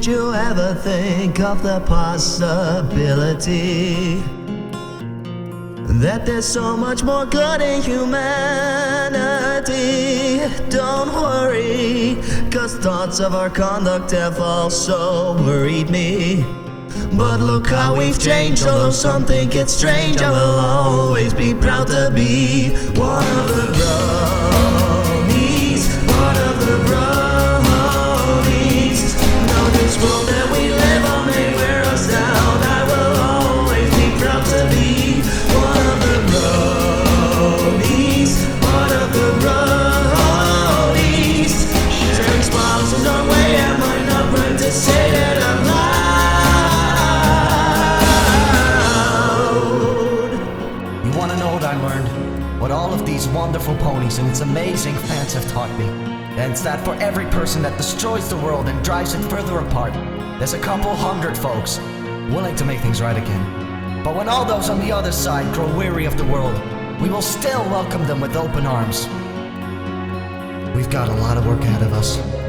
Did you ever think of the possibility that there's so much more good in humanity? Don't worry, 'cause thoughts of our conduct have also worried me. But look how we've changed, although some think it's strange. I will always be proud to be one of the bronies, one of the bronies. Now this world that we live on may wear us down. I will always be proud to be one of the bronies, one of the bronies. Sharing smiles is our way, am I not right to say that I'm loud? I learned what all of these wonderful ponies and its amazing fans have taught me. And it's that for every person that destroys the world and drives it further apart, there's a couple hundred folks willing to make things right again. But when all those on the other side grow weary of the world, we will still welcome them with open arms. We've got a lot of work ahead of us.